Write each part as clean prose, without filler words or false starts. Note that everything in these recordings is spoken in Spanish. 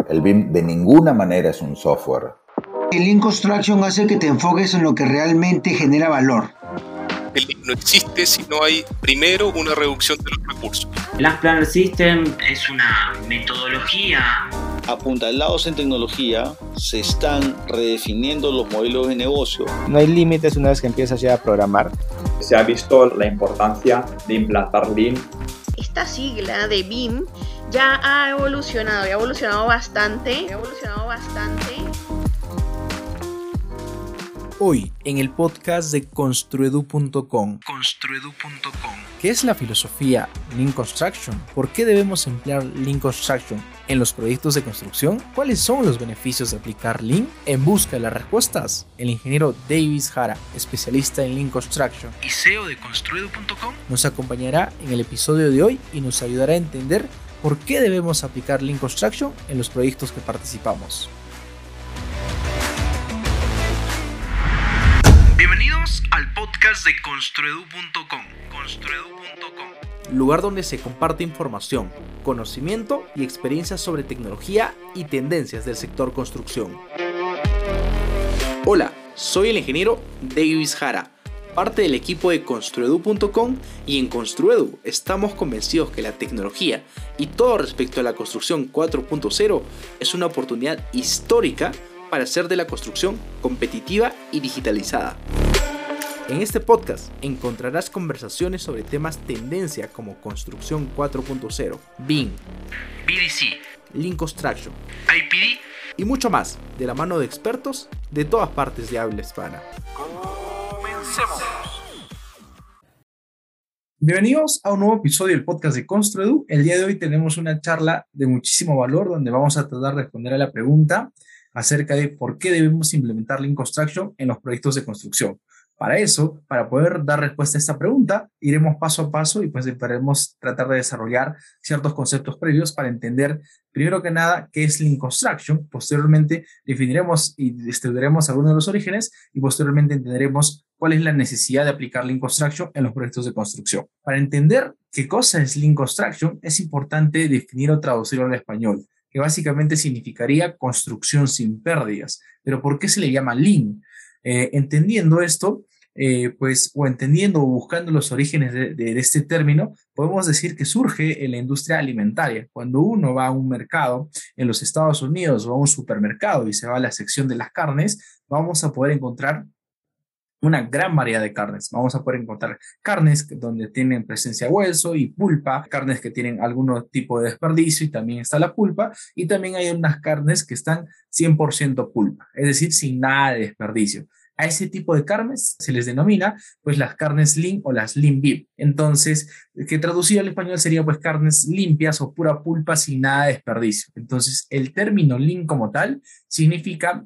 El BIM de ninguna manera es un software. El Lean Construction hace que te enfoques en lo que realmente genera valor. El Lean no existe si no hay primero una reducción de los recursos. Last Planner System es una metodología. Apuntalados en tecnología, se están redefiniendo los modelos de negocio. No hay límites una vez que empiezas ya a programar. Se ha visto la importancia de implantar Lean. Esta sigla de BIM ya ha evolucionado bastante. Hoy, en el podcast de Construedu.com. ¿Qué es la filosofía Lean Construction? ¿Por qué debemos emplear Lean Construction en los proyectos de construcción? ¿Cuáles son los beneficios de aplicar Lean? En busca de las respuestas, el ingeniero Davis Jara, especialista en Lean Construction y CEO de Construedu.com, nos acompañará en el episodio de hoy y nos ayudará a entender por qué debemos aplicar Lean Construction en los proyectos que participamos. Bienvenidos al podcast de Construedu.com. Lugar donde se comparte información, conocimiento y experiencias sobre tecnología y tendencias del sector construcción. Hola, soy el ingeniero Davis Jara, parte del equipo de Construedu.com, y en Construedu estamos convencidos que la tecnología y todo respecto a la construcción 4.0 es una oportunidad histórica para hacer de la construcción competitiva y digitalizada. En este podcast encontrarás conversaciones sobre temas tendencia como construcción 4.0, BIM, BDC, Lean Construction, IPD y mucho más, de la mano de expertos de todas partes de habla hispana. ¡Comencemos! Bienvenidos a un nuevo episodio del podcast de Construedu. El día de hoy tenemos una charla de muchísimo valor donde vamos a tratar de responder a la pregunta acerca de por qué debemos implementar Lean Construction en los proyectos de construcción. Para poder dar respuesta a esta pregunta, iremos paso a paso y pues esperemos tratar de desarrollar ciertos conceptos previos para entender, primero que nada, qué es Lean Construction. Posteriormente definiremos y estudiaremos algunos de los orígenes y posteriormente entenderemos cuál es la necesidad de aplicar Lean Construction en los proyectos de construcción. Para entender qué cosa es Lean Construction, es importante definir o traducirlo al español, que básicamente significaría construcción sin pérdidas. Pero ¿por qué se le llama Lean? Entendiendo esto, entendiendo o buscando los orígenes de este término, podemos decir que surge en la industria alimentaria. Cuando uno va a un mercado en los Estados Unidos o a un supermercado y se va a la sección de las carnes, vamos a poder encontrar una gran variedad de carnes. Vamos a poder encontrar carnes donde tienen presencia de hueso y pulpa, carnes que tienen algún tipo de desperdicio y también está la pulpa, y también hay unas carnes que están 100% pulpa, es decir, sin nada de desperdicio. A ese tipo de carnes se les denomina pues las carnes Lean o las Lean BIM. Entonces, que traducido al español sería pues carnes limpias o pura pulpa sin nada de desperdicio. Entonces, el término Lean como tal significa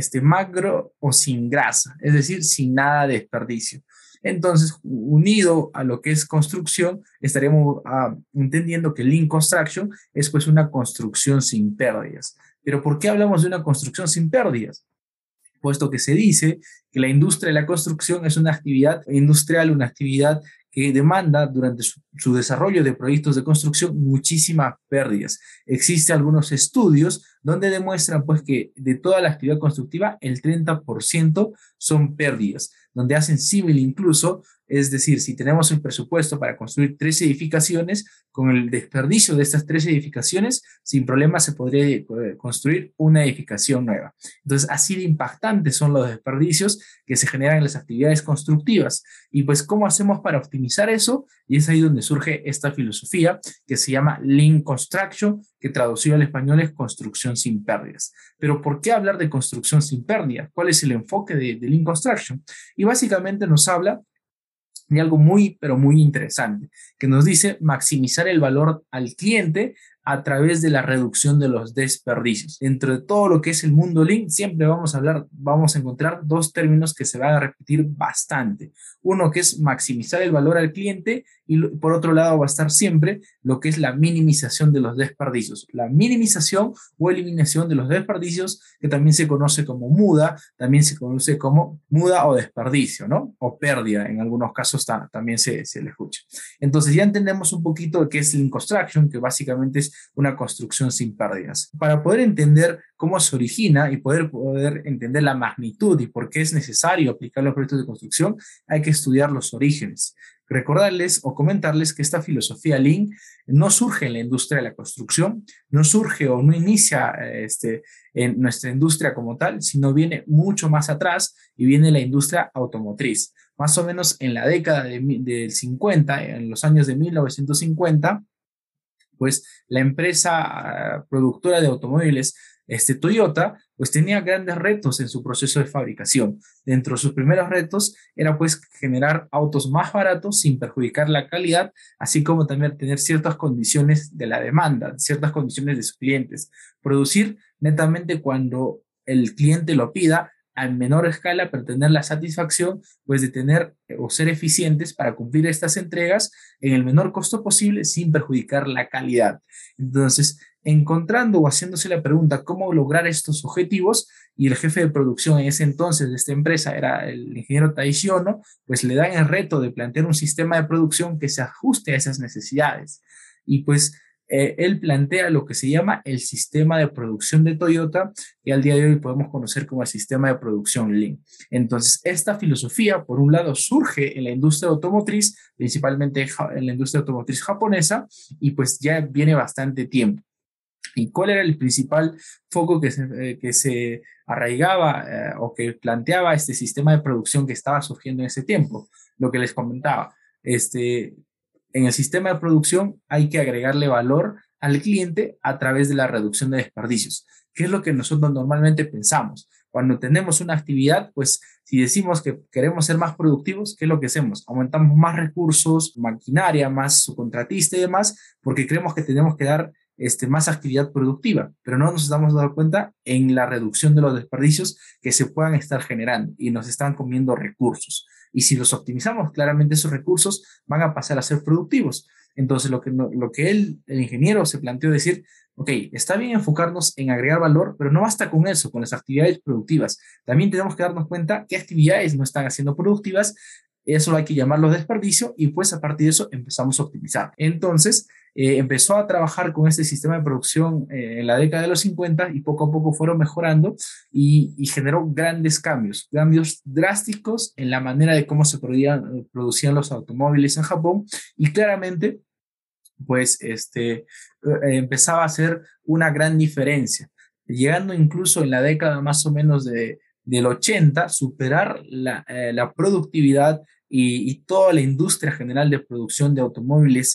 magro o sin grasa, es decir, sin nada de desperdicio. Entonces, unido a lo que es construcción, estaríamos entendiendo que Lean Construction es pues una construcción sin pérdidas. Pero ¿por qué hablamos de una construcción sin pérdidas? Puesto que se dice que la industria de la construcción es una actividad industrial, una actividad que demanda durante su desarrollo de proyectos de construcción muchísimas pérdidas. Existen algunos estudios donde demuestran pues que de toda la actividad constructiva el 30% son pérdidas, donde hacen símil incluso, es decir, si tenemos el presupuesto para construir 3 edificaciones, con el desperdicio de estas 3 edificaciones, sin problema se podría construir una edificación nueva. Entonces, así de impactantes son los desperdicios que se generan en las actividades constructivas. Y pues, ¿cómo hacemos para optimizar eso? Y es ahí donde surge esta filosofía que se llama Lean Construction, que traducido al español es construcción sin pérdidas. Pero ¿por qué hablar de construcción sin pérdidas? ¿Cuál es el enfoque de Lean Construction? Y básicamente nos habla de algo muy, pero muy interesante, que nos dice maximizar el valor al cliente a través de la reducción de los desperdicios. Dentro de todo lo que es el mundo Lean, siempre vamos a encontrar 2 términos que se van a repetir bastante. Uno que es maximizar el valor al cliente y por otro lado va a estar siempre lo que es la minimización de los desperdicios. La minimización o eliminación de los desperdicios, que también se conoce como muda, también se conoce como muda o desperdicio, ¿no? O pérdida, en algunos casos también se le escucha. Entonces ya entendemos un poquito de qué es Lean Construction, que básicamente es es una construcción sin pérdidas. Para poder entender cómo se origina y poder entender la magnitud y por qué es necesario aplicar los proyectos de construcción, hay que estudiar los orígenes. Recordarles o comentarles que esta filosofía Lean no surge en la industria de la construcción, no surge o no inicia en nuestra industria como tal, sino viene mucho más atrás y viene la industria automotriz. Más o menos en la década del 50, en los años de 1950, pues la empresa productora de automóviles Toyota, pues tenía grandes retos en su proceso de fabricación. Dentro de sus primeros retos era pues generar autos más baratos sin perjudicar la calidad, así como también tener ciertas condiciones de la demanda, ciertas condiciones de sus clientes. Producir netamente cuando el cliente lo pida, a menor escala, pero tener la satisfacción pues de tener o ser eficientes para cumplir estas entregas en el menor costo posible sin perjudicar la calidad. Entonces, encontrando o haciéndose la pregunta cómo lograr estos objetivos, y el jefe de producción en ese entonces de esta empresa era el ingeniero Taishi Ohno, pues le dan el reto de plantear un sistema de producción que se ajuste a esas necesidades. Y pues él plantea lo que se llama el sistema de producción de Toyota, que al día de hoy podemos conocer como el sistema de producción Lean. Entonces, esta filosofía, por un lado, surge en la industria automotriz, principalmente en la industria automotriz japonesa, y pues ya viene bastante tiempo. ¿Y cuál era el principal foco que se arraigaba o que planteaba este sistema de producción que estaba surgiendo en ese tiempo? Lo que les comentaba, en el sistema de producción hay que agregarle valor al cliente a través de la reducción de desperdicios, que es lo que nosotros normalmente pensamos. Cuando tenemos una actividad, pues si decimos que queremos ser más productivos, ¿qué es lo que hacemos? Aumentamos más recursos, maquinaria, más subcontratista y demás, porque creemos que tenemos que dar más actividad productiva, pero no nos estamos dando cuenta en la reducción de los desperdicios que se puedan estar generando y nos están comiendo recursos. Y si los optimizamos, claramente esos recursos van a pasar a ser productivos. Entonces, lo que el ingeniero se planteó decir, ok, está bien enfocarnos en agregar valor, pero no basta con eso, con las actividades productivas. También tenemos que darnos cuenta qué actividades no están haciendo productivas. Eso hay que llamarlo desperdicio y pues a partir de eso empezamos a optimizar. Entonces, empezó a trabajar con este sistema de producción en la década de los 50 y poco a poco fueron mejorando y generó grandes cambios drásticos en la manera de cómo se producían los automóviles en Japón y claramente pues empezaba a hacer una gran diferencia, llegando incluso en la década más o menos del 80, superar la productividad y toda la industria general de producción de automóviles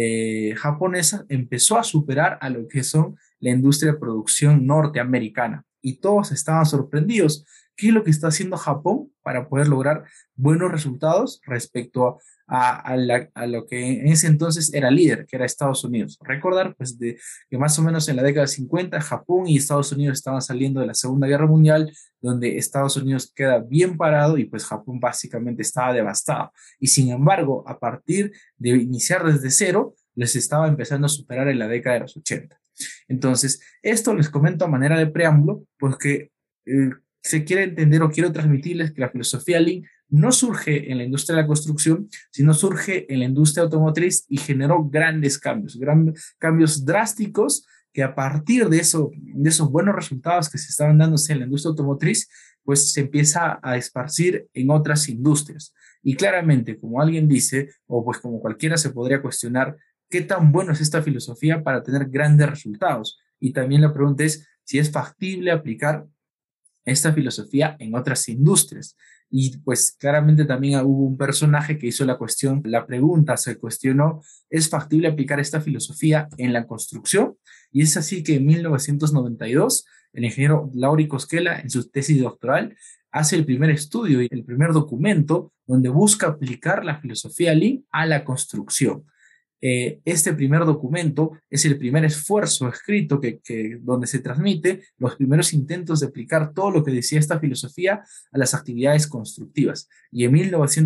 japonesa empezó a superar a lo que son la industria de producción norteamericana. Y todos estaban sorprendidos. ¿Qué es lo que está haciendo Japón para poder lograr buenos resultados respecto a lo que en ese entonces era líder, que era Estados Unidos? Recordar pues, que más o menos en la década de 50 Japón y Estados Unidos estaban saliendo de la Segunda Guerra Mundial, donde Estados Unidos queda bien parado y pues Japón básicamente estaba devastado. Y sin embargo, a partir de iniciar desde cero, les estaba empezando a superar en la década de los 80. Entonces, esto les comento a manera de preámbulo, porque se quiere entender o quiero transmitirles que la filosofía Lean no surge en la industria de la construcción, sino surge en la industria automotriz y generó grandes cambios drásticos que a partir de esos buenos resultados que se estaban dándose en la industria automotriz, pues se empieza a esparcir en otras industrias. Y claramente, como alguien dice, o pues como cualquiera se podría cuestionar, ¿qué tan bueno es esta filosofía para tener grandes resultados? Y también la pregunta es si es factible aplicar esta filosofía en otras industrias. Y pues claramente también hubo un personaje que hizo la pregunta se cuestionó, ¿es factible aplicar esta filosofía en la construcción? Y es así que en 1992, el ingeniero Lauri Koskela, en su tesis doctoral, hace el primer estudio y el primer documento donde busca aplicar la filosofía Lean a la construcción. Este primer documento es el primer esfuerzo escrito donde se transmite los primeros intentos de aplicar todo lo que decía esta filosofía a las actividades constructivas. Y en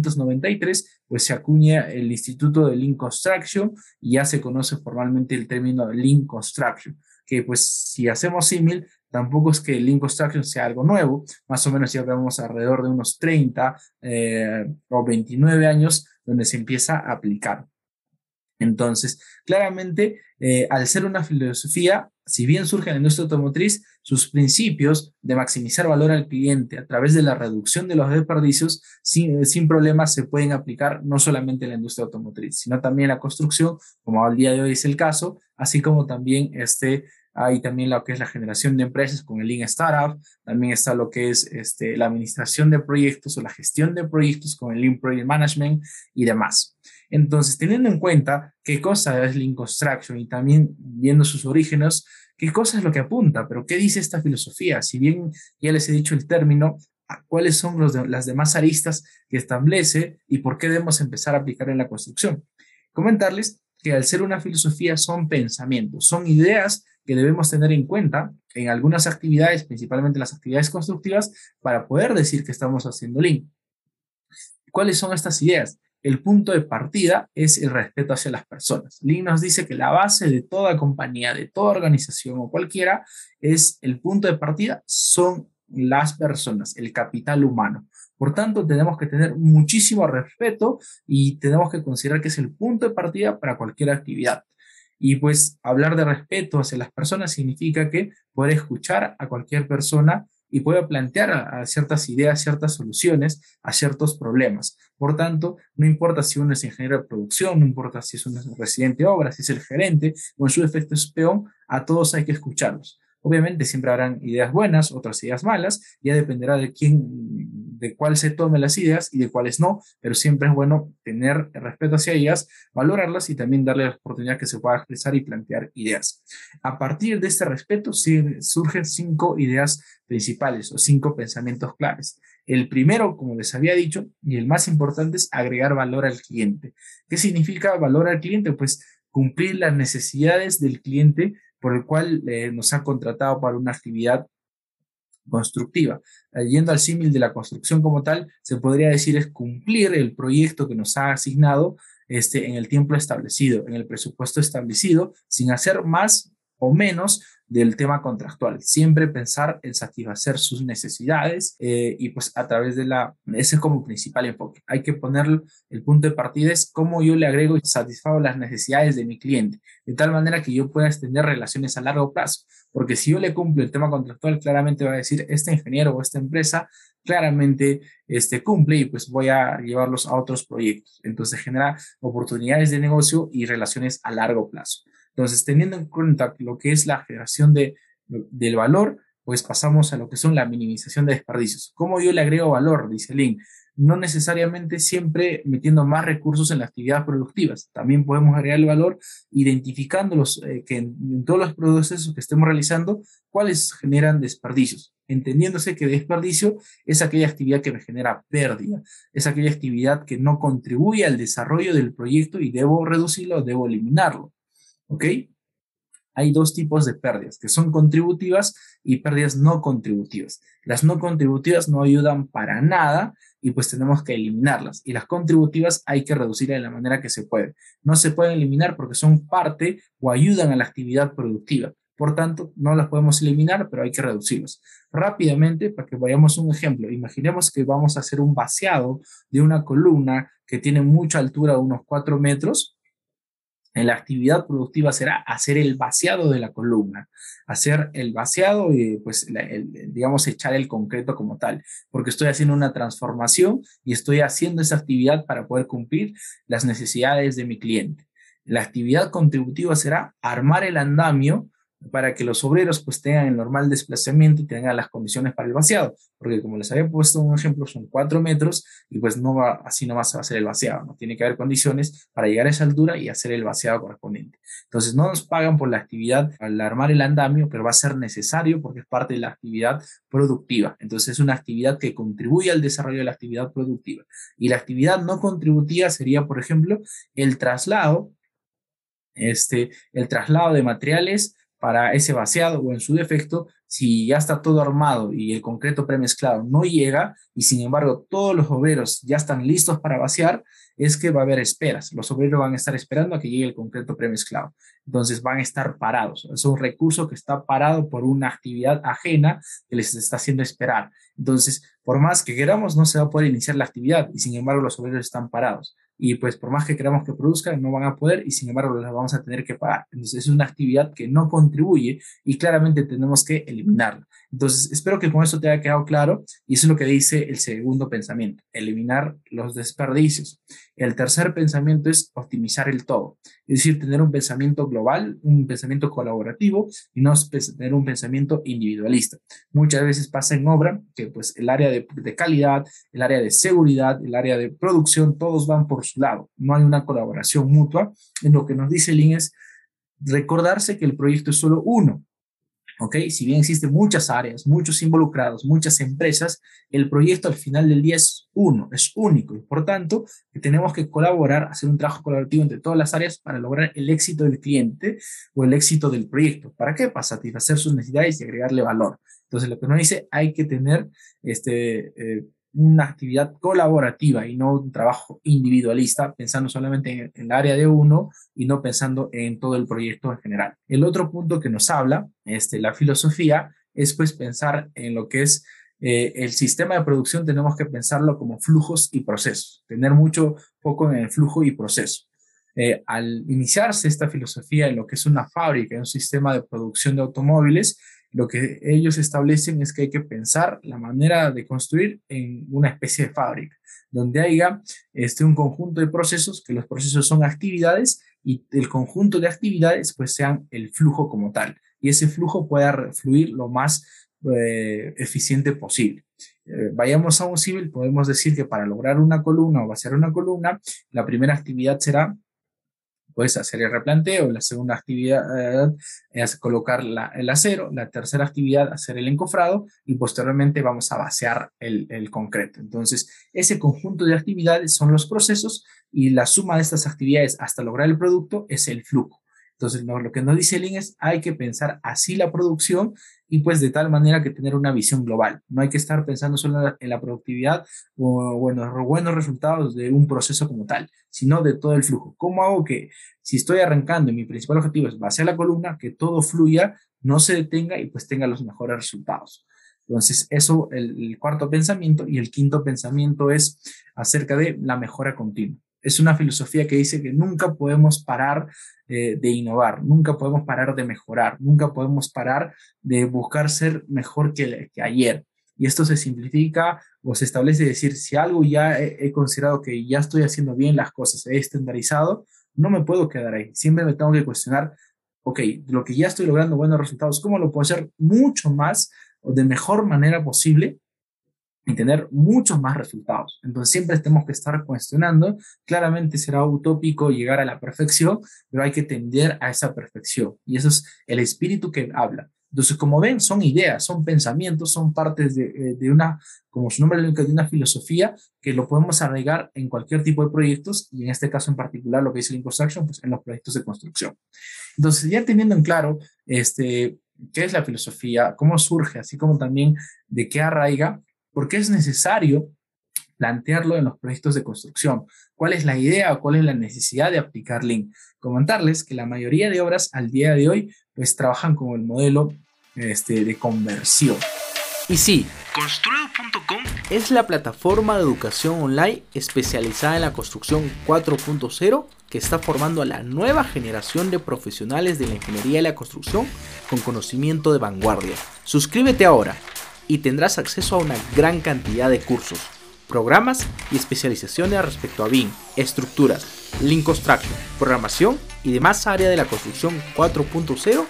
1993 pues se acuña el Instituto de Lean Construction y ya se conoce formalmente el término de Lean Construction, que pues si hacemos símil, tampoco es que el Lean Construction sea algo nuevo, más o menos ya vemos alrededor de unos 30 o 29 años donde se empieza a aplicar. Entonces, claramente, al ser una filosofía, si bien surge en la industria automotriz, sus principios de maximizar valor al cliente a través de la reducción de los desperdicios, sin problemas se pueden aplicar no solamente en la industria automotriz, sino también en la construcción, como al día de hoy es el caso, así como también hay también lo que es la generación de empresas con el Lean Startup, también está lo que es la administración de proyectos o la gestión de proyectos con el Lean Project Management y demás. Entonces, teniendo en cuenta qué cosa es Lean Construction y también viendo sus orígenes, qué cosa es lo que apunta, pero qué dice esta filosofía, si bien ya les he dicho el término, cuáles son las demás aristas que establece y por qué debemos empezar a aplicar en la construcción. Comentarles que al ser una filosofía son pensamientos, son ideas que debemos tener en cuenta en algunas actividades, principalmente las actividades constructivas, para poder decir que estamos haciendo Lean. ¿Cuáles son estas ideas? El punto de partida es el respeto hacia las personas. Lean nos dice que la base de toda compañía, de toda organización o cualquiera, es el punto de partida, son las personas, el capital humano. Por tanto, tenemos que tener muchísimo respeto y tenemos que considerar que es el punto de partida para cualquier actividad. Y pues hablar de respeto hacia las personas significa que poder escuchar a cualquier persona y puede plantear a ciertas ideas, ciertas soluciones a ciertos problemas. Por tanto, no importa si uno es ingeniero de producción, no importa si es un residente de obra, si es el gerente o en su defecto es peón, a todos hay que escucharlos. Obviamente siempre habrán ideas buenas, otras ideas malas, ya dependerá de cuál se tome las ideas y de cuáles no, pero siempre es bueno tener respeto hacia ellas, valorarlas y también darle la oportunidad que se pueda expresar y plantear ideas. A partir de este respeto surgen 5 ideas principales o 5 pensamientos claves. El primero, como les había dicho, y el más importante es agregar valor al cliente. ¿Qué significa valor al cliente? Pues cumplir las necesidades del cliente por el cual nos ha contratado para una actividad constructiva. Yendo al símil de la construcción como tal, se podría decir es cumplir el proyecto que nos ha asignado en el tiempo establecido, en el presupuesto establecido, sin hacer más o menos del tema contractual. Siempre pensar en satisfacer sus necesidades y pues a través de ese es como principal enfoque. Hay que poner el punto de partida es cómo yo le agrego y satisfago las necesidades de mi cliente, de tal manera que yo pueda extender relaciones a largo plazo. Porque si yo le cumplo el tema contractual, claramente va a decir, este ingeniero o esta empresa claramente cumple y pues voy a llevarlos a otros proyectos. Entonces genera oportunidades de negocio y relaciones a largo plazo. Entonces, teniendo en cuenta lo que es la generación del valor, pues pasamos a lo que son la minimización de desperdicios. ¿Cómo yo le agrego valor? Dice Lean. No necesariamente siempre metiendo más recursos en las actividades productivas. También podemos agregar el valor identificándolos, que en todos los procesos que estemos realizando, cuáles generan desperdicios. Entendiéndose que desperdicio es aquella actividad que me genera pérdida, es aquella actividad que no contribuye al desarrollo del proyecto y debo reducirlo, debo eliminarlo. ¿Ok? Hay 2 tipos de pérdidas, que son contributivas y pérdidas no contributivas. Las no contributivas no ayudan para nada y pues tenemos que eliminarlas. Y las contributivas hay que reducirlas de la manera que se puede. No se pueden eliminar porque son parte o ayudan a la actividad productiva. Por tanto, no las podemos eliminar, pero hay que reducirlas. Rápidamente, para que vayamos a un ejemplo, imaginemos que vamos a hacer un vaciado de una columna que tiene mucha altura, unos 4 metros. En la actividad productiva será hacer el vaciado de la columna, hacer el vaciado y pues digamos echar el concreto como tal, porque estoy haciendo una transformación y estoy haciendo esa actividad para poder cumplir las necesidades de mi cliente. La actividad contributiva será armar el andamio para que los obreros pues tengan el normal desplazamiento y tengan las condiciones para el vaciado, porque como les había puesto un ejemplo son 4 metros y pues así nomás se va a hacer el vaciado, ¿no? Tiene que haber condiciones para llegar a esa altura y hacer el vaciado correspondiente. Entonces no nos pagan por la actividad al armar el andamio, pero va a ser necesario porque es parte de la actividad productiva. Entonces es una actividad que contribuye al desarrollo de la actividad productiva. Y la actividad no contributiva sería, por ejemplo, el traslado de materiales para ese vaciado o en su defecto, si ya está todo armado y el concreto premezclado no llega y sin embargo todos los obreros ya están listos para vaciar, es que va a haber esperas. Los obreros van a estar esperando a que llegue el concreto premezclado. Entonces van a estar parados. Es un recurso que está parado por una actividad ajena que les está haciendo esperar. Entonces, por más que queramos, no se va a poder iniciar la actividad y sin embargo los obreros están parados. y pues por más que queramos que produzcan, no van a poder y sin embargo las vamos a tener que pagar. Entonces es una actividad que no contribuye y claramente tenemos que eliminarla. Entonces espero que con eso te haya quedado claro y eso es lo que dice el segundo pensamiento, eliminar los desperdicios. El tercer pensamiento es optimizar el todo, es decir, tener un pensamiento global, un pensamiento colaborativo y no tener un pensamiento individualista. Muchas veces pasa en obra que pues el área de calidad, el área de seguridad, el área de producción, todos van por su lado. No hay una colaboración mutua. En lo que nos dice Lin es recordarse que el proyecto es solo uno. ¿Ok? Si bien existen muchas áreas, muchos involucrados, muchas empresas, el proyecto al final del día es uno, es único y por tanto que tenemos que colaborar, hacer un trabajo colaborativo entre todas las áreas para lograr el éxito del cliente o el éxito del proyecto. ¿Para qué? Para satisfacer sus necesidades y agregarle valor. Entonces lo que nos dice, hay que tener una actividad colaborativa y no un trabajo individualista, pensando solamente en el área de uno y no pensando en todo el proyecto en general. El otro punto que nos habla, la filosofía, es pues pensar en lo que es el sistema de producción. Tenemos que pensarlo como flujos y procesos, tener mucho foco en el flujo y proceso. Al iniciarse esta filosofía en lo que es una fábrica, en un sistema de producción de automóviles, lo que ellos establecen es que hay que pensar la manera de construir en una especie de fábrica, donde haya un conjunto de procesos, que los procesos son actividades y el conjunto de actividades pues sean el flujo como tal. Y ese flujo pueda fluir lo más eficiente posible. Vayamos a un civil, podemos decir que para lograr una columna o vaciar una columna, la primera actividad será pues hacer el replanteo, la segunda actividad es colocar el acero, la tercera actividad hacer el encofrado y posteriormente vamos a vaciar el concreto. Entonces, ese conjunto de actividades son los procesos y la suma de estas actividades hasta lograr el producto es el flujo. Entonces, lo que nos dice Lin es hay que pensar así la producción y pues de tal manera que tener una visión global. No hay que estar pensando solo en la productividad o en los buenos resultados de un proceso como tal, sino de todo el flujo. ¿Cómo hago que si estoy arrancando y mi principal objetivo es vaciar la columna, que todo fluya, no se detenga y pues tenga los mejores resultados? Entonces, eso el cuarto pensamiento. Y el quinto pensamiento es acerca de la mejora continua. Es una filosofía que dice que nunca podemos parar de innovar, nunca podemos parar de mejorar, nunca podemos parar de buscar ser mejor que ayer. Y esto se simplifica o se establece decir, si algo ya he considerado que ya estoy haciendo bien las cosas, he estandarizado, no me puedo quedar ahí. Siempre me tengo que cuestionar, ok, lo que ya estoy logrando buenos resultados, ¿cómo lo puedo hacer mucho más o de mejor manera posible y tener muchos más resultados? Entonces siempre tenemos que estar cuestionando. Claramente será utópico llegar a la perfección, pero hay que tender a esa perfección y eso es el espíritu que habla. Entonces, como ven, son ideas, son pensamientos, son partes de una, como su nombre lo indica, de una filosofía que lo podemos agregar en cualquier tipo de proyectos y en este caso en particular lo que dice Lean Construction, pues en los proyectos de construcción. Entonces, ya teniendo en claro qué es la filosofía, cómo surge, así como también de qué arraiga, por qué es necesario plantearlo en los proyectos de construcción, cuál es la idea o cuál es la necesidad de aplicar Lean. Comentarles que la mayoría de obras al día de hoy pues trabajan con el modelo de conversión. Y sí, Construedu.com es la plataforma de educación online especializada en la construcción 4.0 que está formando a la nueva generación de profesionales de la ingeniería y la construcción con conocimiento de vanguardia. Suscríbete ahora y tendrás acceso a una gran cantidad de cursos, programas y especializaciones respecto a BIM, estructuras, Lean Construction, programación y demás áreas de la construcción 4.0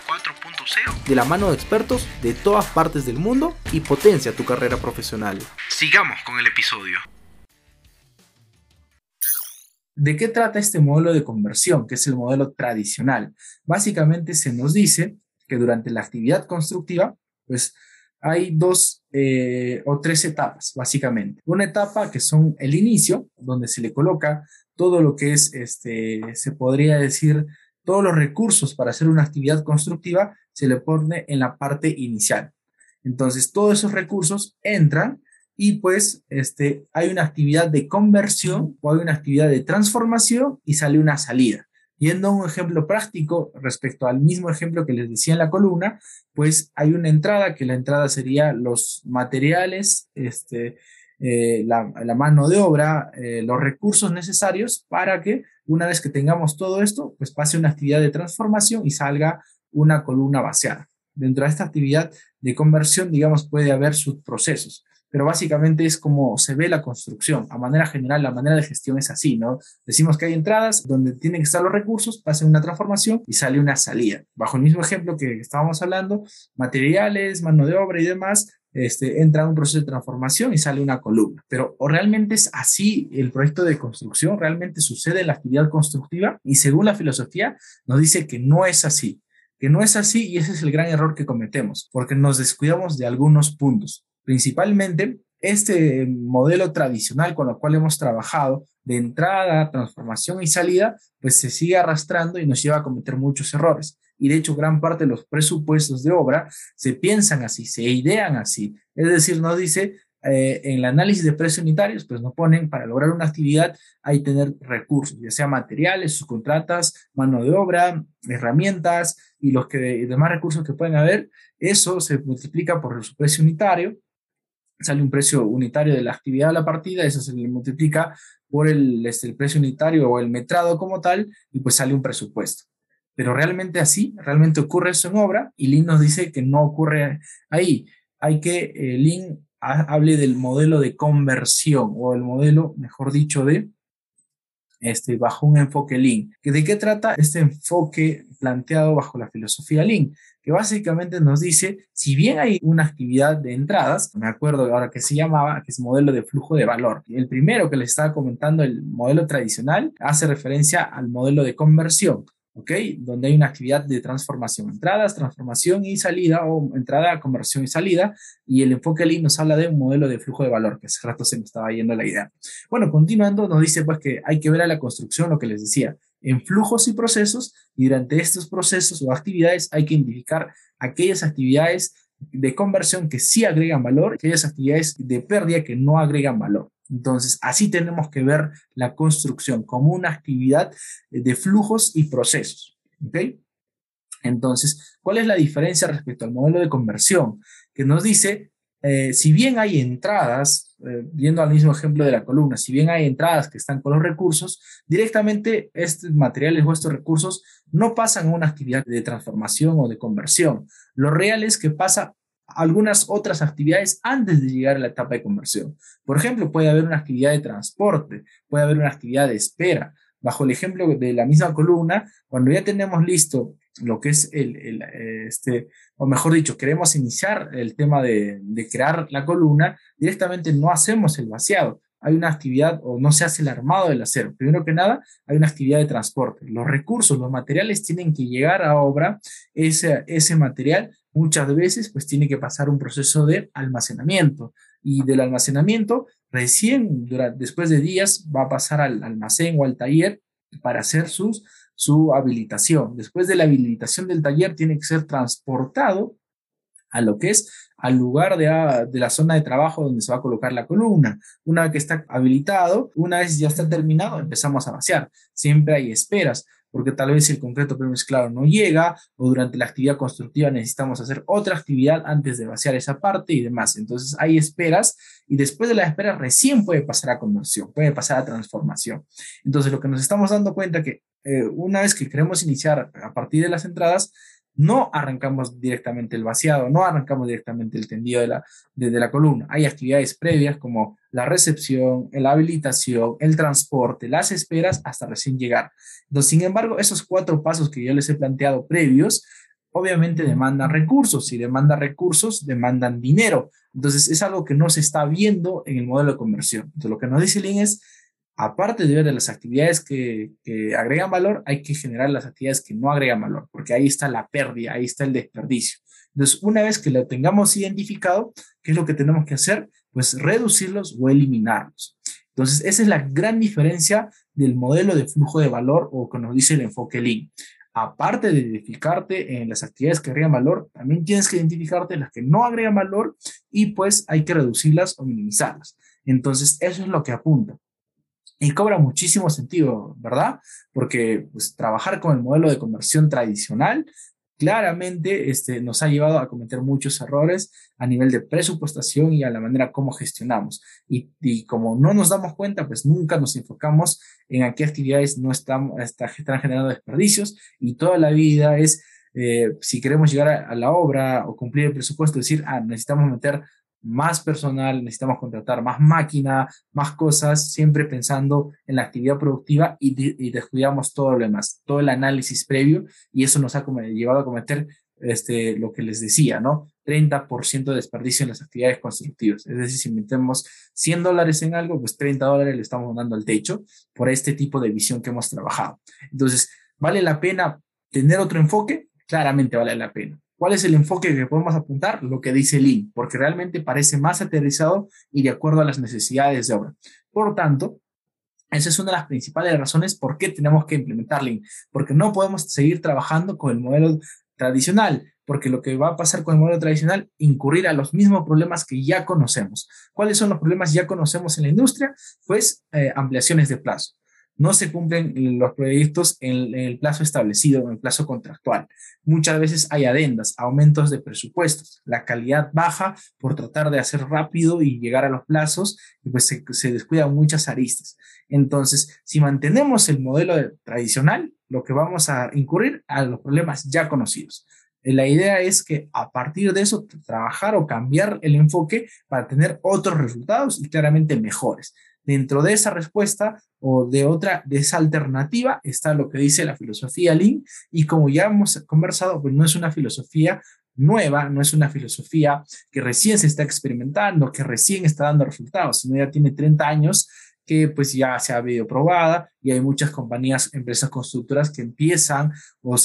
de la mano de expertos de todas partes del mundo y potencia tu carrera profesional. Sigamos con el episodio. ¿De qué trata este modelo de conversión, que es el modelo tradicional? Básicamente se nos dice que durante la actividad constructiva, pues hay dos o tres etapas, básicamente. Una etapa que son el inicio, donde se le coloca todo lo que es, se podría decir, todos los recursos para hacer una actividad constructiva, se le pone en la parte inicial. Entonces, todos esos recursos entran y pues hay una actividad de conversión o hay una actividad de transformación y sale una salida. Yendo a un ejemplo práctico respecto al mismo ejemplo que les decía en la columna, pues hay una entrada, que la entrada sería los materiales la mano de obra, los recursos necesarios para que una vez que tengamos todo esto, pues pase una actividad de transformación y salga una columna vaciada. Dentro de esta actividad de conversión, digamos, puede haber subprocesos, pero básicamente es como se ve la construcción. A manera general, la manera de gestión es así, ¿no? Decimos que hay entradas donde tienen que estar los recursos, pasa una transformación y sale una salida. Bajo el mismo ejemplo que estábamos hablando, materiales, mano de obra y demás, entra en un proceso de transformación y sale una columna. Pero ¿o realmente es así el proyecto de construcción? ¿Realmente sucede en la actividad constructiva? Y según la filosofía, nos dice que no es así. Que no es así, y ese es el gran error que cometemos, porque nos descuidamos de algunos puntos. Principalmente, este modelo tradicional con el cual hemos trabajado, de entrada, transformación y salida, pues se sigue arrastrando y nos lleva a cometer muchos errores. Y de hecho, gran parte de los presupuestos de obra se piensan así, se idean así. Es decir, nos dice, en el análisis de precios unitarios, pues nos ponen para lograr una actividad hay que tener recursos, ya sea materiales, subcontratas, mano de obra, herramientas y los demás recursos que pueden haber. Eso se multiplica por su precio unitario, sale un precio unitario de la actividad a la partida, eso se le multiplica por el precio unitario o el metrado como tal, y pues sale un presupuesto. Pero realmente así, realmente ocurre eso en obra, y Lean nos dice que no ocurre ahí. Hay que Lean hable del modelo de conversión, o el modelo, mejor dicho, de bajo un enfoque Lean. ¿De qué trata este enfoque planteado bajo la filosofía Lean? Que básicamente nos dice, si bien hay una actividad de entradas, me acuerdo ahora que se llamaba, que es modelo de flujo de valor. El primero que les estaba comentando, el modelo tradicional, hace referencia al modelo de conversión, ¿ok? Donde hay una actividad de transformación, entradas, transformación y salida, o entrada, conversión y salida, y el enfoque Lean nos habla de un modelo de flujo de valor, que hace rato se me estaba yendo la idea. Bueno, continuando, nos dice pues que hay que ver a la construcción, lo que les decía, en flujos y procesos, y durante estos procesos o actividades hay que identificar aquellas actividades de conversión que sí agregan valor, aquellas actividades de pérdida que no agregan valor. Entonces, así tenemos que ver la construcción como una actividad de flujos y procesos, ¿ok? Entonces, ¿cuál es la diferencia respecto al modelo de conversión? Que nos dice, si bien hay entradas, viendo al mismo ejemplo de la columna, si bien hay entradas que están con los recursos, directamente estos materiales o estos recursos no pasan a una actividad de transformación o de conversión. Lo real es que pasa algunas otras actividades antes de llegar a la etapa de conversión. Por ejemplo, puede haber una actividad de transporte, puede haber una actividad de espera. Bajo el ejemplo de la misma columna, cuando ya tenemos listo lo que es o mejor dicho, queremos iniciar el tema de crear la columna, directamente no hacemos el vaciado. Hay una actividad o no se hace el armado del acero. Primero que nada, hay una actividad de transporte. Los recursos, los materiales tienen que llegar a obra. Ese material muchas veces pues tiene que pasar un proceso de almacenamiento. Y del almacenamiento, recién después de días va a pasar al almacén o al taller para hacer su habilitación. Después de la habilitación del taller tiene que ser transportado a lo que es al lugar de la zona de trabajo donde se va a colocar la columna. Una vez que está habilitado, una vez ya está terminado, empezamos a vaciar. Siempre hay esperas, porque tal vez el concreto premezclado no llega, o durante la actividad constructiva necesitamos hacer otra actividad antes de vaciar esa parte y demás. Entonces hay esperas, y después de la espera recién puede pasar a conversión, puede pasar a transformación. Entonces lo que nos estamos dando cuenta que una vez que queremos iniciar a partir de las entradas, no arrancamos directamente el vaciado, no arrancamos directamente el tendido de la columna. Hay actividades previas como la recepción, la habilitación, el transporte, las esperas hasta recién llegar. Entonces, sin embargo, esos 4 pasos que yo les he planteado previos, obviamente demandan recursos. Si demandan recursos, demandan dinero. Entonces, es algo que no se está viendo en el modelo de conversión. Entonces, lo que nos dice Lean es, aparte de ver de las actividades que agregan valor, hay que generar las actividades que no agregan valor, porque ahí está la pérdida, ahí está el desperdicio. Entonces, una vez que lo tengamos identificado, ¿qué es lo que tenemos que hacer? Pues reducirlos o eliminarlos. Entonces, esa es la gran diferencia del modelo de flujo de valor, o que nos dice el enfoque Lean. Aparte de identificarte en las actividades que agregan valor, también tienes que identificarte en las que no agregan valor, y pues hay que reducirlas o minimizarlas. Entonces, eso es lo que apunta. Y cobra muchísimo sentido, ¿verdad? Porque pues, trabajar con el modelo de conversión tradicional claramente nos ha llevado a cometer muchos errores a nivel de presupuestación y a la manera como gestionamos. Y como no nos damos cuenta, pues nunca nos enfocamos en a qué actividades no están generando desperdicios, y toda la vida es, si queremos llegar a la obra o cumplir el presupuesto, decir, necesitamos meter más personal, necesitamos contratar más máquina, más cosas, siempre pensando en la actividad productiva y descuidamos todo lo demás, todo el análisis previo, y eso nos ha llevado a cometer lo que les decía, ¿no? 30% de desperdicio en las actividades constructivas. Es decir, si metemos $100 en algo, pues $30 le estamos dando al techo por este tipo de visión que hemos trabajado. Entonces, ¿vale la pena tener otro enfoque? Claramente vale la pena. ¿Cuál es el enfoque que podemos apuntar? Lo que dice Lean, porque realmente parece más aterrizado y de acuerdo a las necesidades de obra. Por lo tanto, esa es una de las principales razones por qué tenemos que implementar Lean, porque no podemos seguir trabajando con el modelo tradicional, porque lo que va a pasar con el modelo tradicional, incurrir a los mismos problemas que ya conocemos. ¿Cuáles son los problemas que ya conocemos en la industria? Pues ampliaciones de plazo. No se cumplen los proyectos en el plazo establecido, en el plazo contractual. Muchas veces hay adendas, aumentos de presupuestos. La calidad baja por tratar de hacer rápido y llegar a los plazos, y pues se descuidan muchas aristas. Entonces, si mantenemos el modelo tradicional, lo que vamos a incurrir a los problemas ya conocidos. La idea es que a partir de eso trabajar o cambiar el enfoque para tener otros resultados y claramente mejores. Dentro de esa respuesta o de esa alternativa está lo que dice la filosofía Lean, y como ya hemos conversado, pues no es una filosofía nueva, no es una filosofía que recién se está experimentando, que recién está dando resultados, sino ya tiene 30 años que pues ya se ha habido probada, y hay muchas compañías, empresas constructoras que empiezan o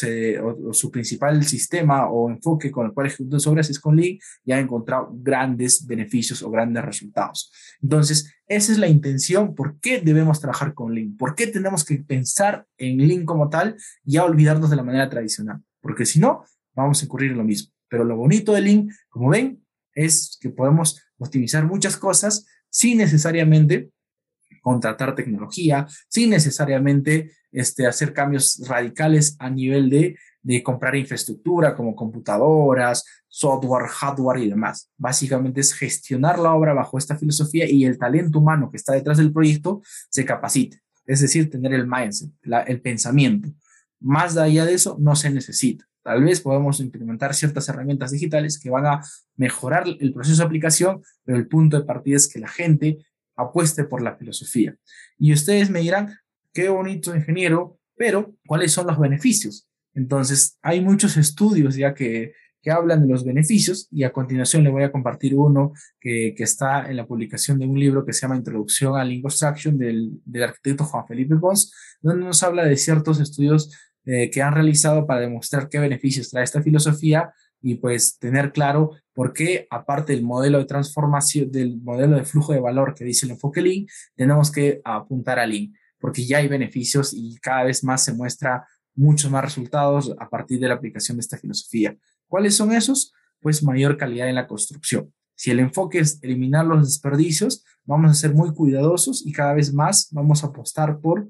su principal sistema o enfoque con el cual ejecutan sus obras es con Lean, y han encontrado grandes beneficios o grandes resultados. Entonces, esa es la intención. ¿Por qué debemos trabajar con Lean? ¿Por qué tenemos que pensar en Lean como tal y ya olvidarnos de la manera tradicional? Porque si no, vamos a incurrir en lo mismo. Pero lo bonito de Lean, como ven, es que podemos optimizar muchas cosas sin necesariamente contratar tecnología, sin necesariamente hacer cambios radicales a nivel de comprar infraestructura como computadoras, software, hardware y demás. Básicamente es gestionar la obra bajo esta filosofía, y el talento humano que está detrás del proyecto se capacite. Es decir, tener el mindset, el pensamiento. Más allá de eso no se necesita. Tal vez podemos implementar ciertas herramientas digitales que van a mejorar el proceso de aplicación, pero el punto de partida es que la gente apueste por la filosofía. Y ustedes me dirán, qué bonito, ingeniero, pero ¿cuáles son los beneficios? Entonces, hay muchos estudios ya que hablan de los beneficios, y a continuación le voy a compartir uno que está en la publicación de un libro que se llama Introducción a Lean Construction del arquitecto Juan Felipe Pons, donde nos habla de ciertos estudios que han realizado para demostrar qué beneficios trae esta filosofía, y pues tener claro por qué, aparte del modelo de transformación, del modelo de flujo de valor que dice el enfoque Lean, tenemos que apuntar a Lean, porque ya hay beneficios y cada vez más se muestra muchos más resultados a partir de la aplicación de esta filosofía. ¿Cuáles son esos? Pues mayor calidad en la construcción. Si el enfoque es eliminar los desperdicios, vamos a ser muy cuidadosos y cada vez más vamos a apostar por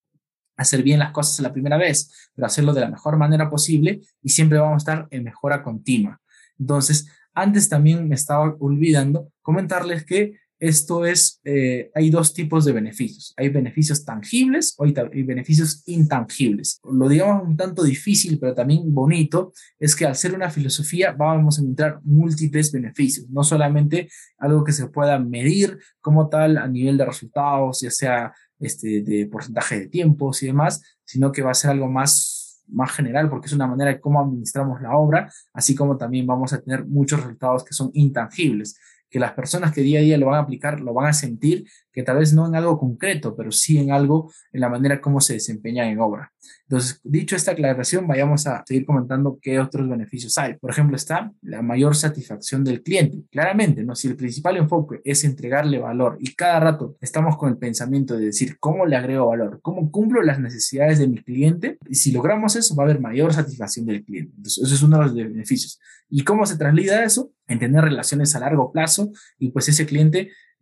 hacer bien las cosas la primera vez, pero hacerlo de la mejor manera posible, y siempre vamos a estar en mejora continua. Entonces, antes también me estaba olvidando comentarles que esto es, hay dos tipos de beneficios. Hay beneficios tangibles o hay beneficios intangibles. Lo digamos un tanto difícil, pero también bonito, es que al ser una filosofía vamos a encontrar múltiples beneficios, no solamente algo que se pueda medir como tal a nivel de resultados, ya sea de porcentaje de tiempos y demás, sino que va a ser algo más general, porque es una manera de cómo administramos la obra, así como también vamos a tener muchos resultados que son intangibles, que las personas que día a día lo van a aplicar, lo van a sentir, que tal vez no en algo concreto, pero sí en algo, en la manera como se desempeñan en obra. Entonces, dicho esta aclaración, vayamos a seguir comentando qué otros beneficios hay. Por ejemplo, está la mayor satisfacción del cliente. Claramente, ¿no? Si el principal enfoque es entregarle valor y cada rato estamos con el pensamiento de decir cómo le agrego valor, cómo cumplo las necesidades de mi cliente, y si logramos eso, va a haber mayor satisfacción del cliente. Entonces, eso es uno de los beneficios. ¿Y cómo se traslada eso? En tener relaciones a largo plazo, y pues ese cliente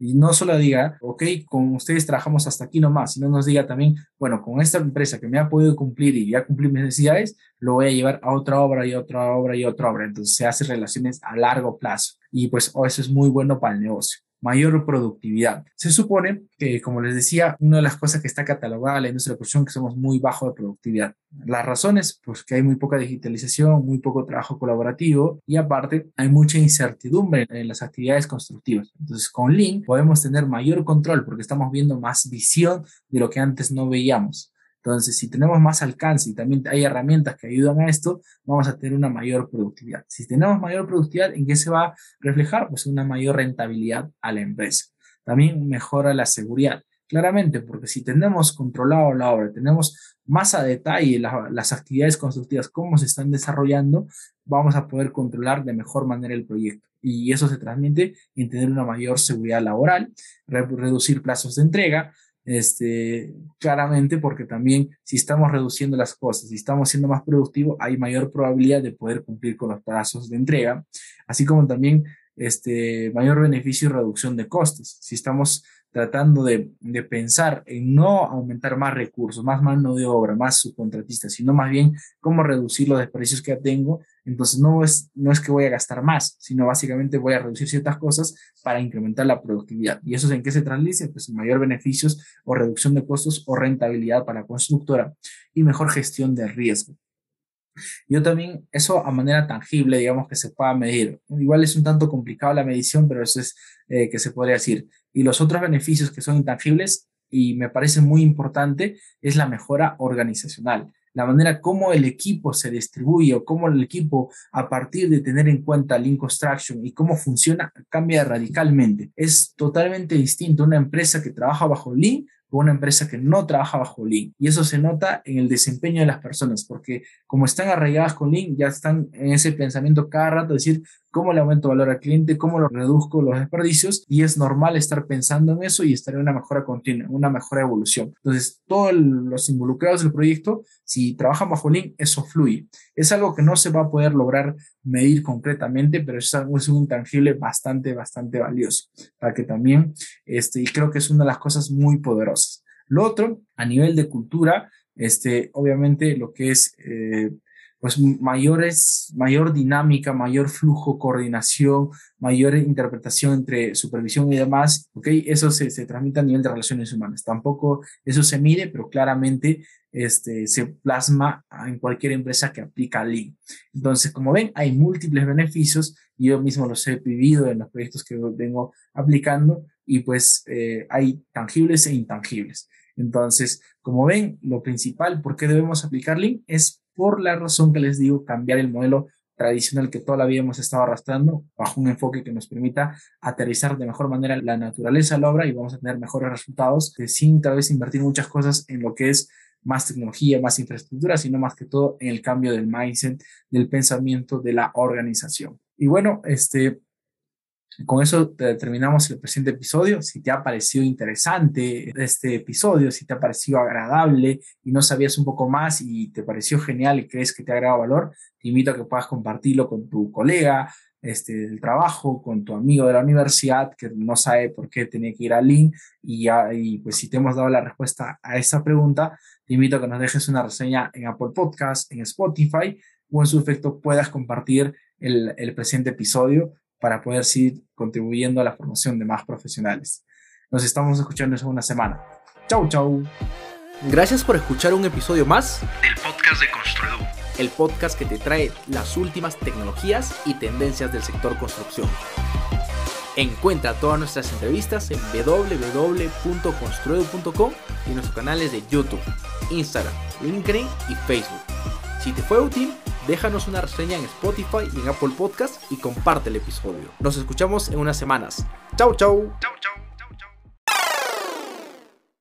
Y no solo diga, ok, con ustedes trabajamos hasta aquí nomás, sino nos diga también, bueno, con esta empresa que me ha podido cumplir y ya cumplir mis necesidades, lo voy a llevar a otra obra y otra obra y otra obra. Entonces se hace relaciones a largo plazo y pues eso es muy bueno para el negocio. Mayor productividad. Se supone que, como les decía, una de las cosas que está catalogada en la industria de la construcción que somos muy bajo de productividad. Las razones, pues que hay muy poca digitalización, muy poco trabajo colaborativo y aparte hay mucha incertidumbre en las actividades constructivas. Entonces con Lean podemos tener mayor control porque estamos viendo más visión de lo que antes no veíamos. Entonces, si tenemos más alcance y también hay herramientas que ayudan a esto, vamos a tener una mayor productividad. Si tenemos mayor productividad, ¿en qué se va a reflejar? Pues una mayor rentabilidad a la empresa. También mejora la seguridad. Claramente, porque si tenemos controlado la obra, tenemos más a detalle las actividades constructivas, cómo se están desarrollando, vamos a poder controlar de mejor manera el proyecto. Y eso se transmite en tener una mayor seguridad laboral, reducir plazos de entrega, claramente porque también si estamos reduciendo las cosas, si estamos siendo más productivos, hay mayor probabilidad de poder cumplir con los plazos de entrega, así como también mayor beneficio y reducción de costes. Si estamos tratando de pensar en no aumentar más recursos, más mano de obra, más subcontratistas, sino más bien cómo reducir los desperdicios que ya tengo, entonces no es que voy a gastar más, sino básicamente voy a reducir ciertas cosas para incrementar la productividad. ¿Y eso es en qué se translice? Pues en mayor beneficios o reducción de costos o rentabilidad para la constructora y mejor gestión de riesgo. Yo también, eso a manera tangible, digamos que se pueda medir. Igual es un tanto complicado la medición, pero eso es que se podría decir. Y los otros beneficios que son intangibles, y me parece muy importante, es la mejora organizacional. La manera como el equipo se distribuye o cómo el equipo, a partir de tener en cuenta Lean Construction y cómo funciona, cambia radicalmente. Es totalmente distinto una empresa que trabaja bajo Lean o una empresa que no trabaja bajo Lean. Y eso se nota en el desempeño de las personas, porque como están arraigadas con Lean, ya están en ese pensamiento cada rato de decir cómo le aumento valor al cliente, cómo lo reduzco los desperdicios, y es normal estar pensando en eso y estar en una mejora continua, una mejora evolución. Entonces, todos los involucrados del proyecto, si trabajan bajo Lean, eso fluye. Es algo que no se va a poder lograr medir concretamente, pero es un intangible bastante valioso, para que también, y creo que es una de las cosas muy poderosas. Lo otro, a nivel de cultura, obviamente lo que es, pues mayor dinámica, mayor flujo, coordinación, mayor interpretación entre supervisión y demás, ¿ok? Eso se transmite a nivel de relaciones humanas. Tampoco eso se mide, pero claramente se plasma en cualquier empresa que aplica Lean. Entonces, como ven, hay múltiples beneficios y yo mismo los he vivido en los proyectos que vengo aplicando y pues hay tangibles e intangibles. Entonces, como ven, lo principal, ¿por qué debemos aplicar Lean? Es por la razón que les digo, cambiar el modelo tradicional que toda la vida hemos estado arrastrando bajo un enfoque que nos permita aterrizar de mejor manera la naturaleza de la obra y vamos a tener mejores resultados sin tal vez invertir muchas cosas en lo que es más tecnología, más infraestructura, sino más que todo en el cambio del mindset, del pensamiento de la organización. Y bueno, con eso terminamos el presente episodio. Si te ha parecido interesante este episodio, si te ha parecido agradable y no sabías un poco más y te pareció genial y crees que te ha agregado valor, te invito a que puedas compartirlo con tu colega del trabajo, con tu amigo de la universidad que no sabe por qué tiene que ir a Lean y pues si te hemos dado la respuesta a esa pregunta, te invito a que nos dejes una reseña en Apple Podcast, en Spotify o en su efecto puedas compartir el presente episodio para poder seguir contribuyendo a la formación de más profesionales. Nos estamos escuchando en una semana. Chau, chau. Gracias por escuchar un episodio más del podcast de Construedu, el podcast que te trae las últimas tecnologías y tendencias del sector construcción. Encuentra todas nuestras entrevistas en www.construedu.com y en nuestros canales de YouTube, Instagram, LinkedIn y Facebook. Si te fue útil, déjanos una reseña en Spotify y en Apple Podcast y comparte el episodio. Nos escuchamos en unas semanas. Chau, chau.